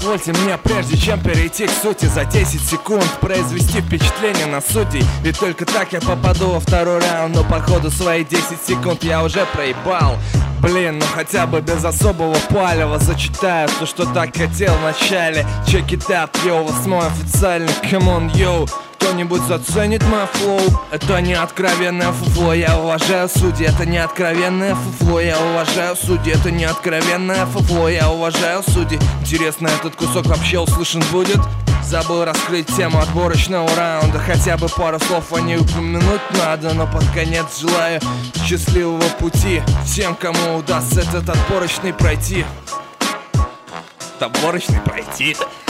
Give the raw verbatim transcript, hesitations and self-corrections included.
позвольте мне, прежде чем перейти к сути, за десять секунд произвести впечатление на судей. Ведь только так я попаду во второй раунд. Но походу свои десять секунд я уже проебал. Блин, ну хотя бы без особого палева зачитаю то, что так хотел в начале. Check it out, yo, восьмой официальный, come on, yo. Кто-нибудь заценит мой флоу? Это не откровенное фуфло, я уважаю судьи. Это не откровенное фуфло, я уважаю судьи. Это не откровенное фуфло, я уважаю судьи. Интересно, этот кусок вообще услышан будет? Забыл раскрыть тему отборочного раунда. Хотя бы пару слов о ней упомянуть надо. Но под конец желаю счастливого пути всем, кому удастся этот отборочный пройти. Отборочный пройти.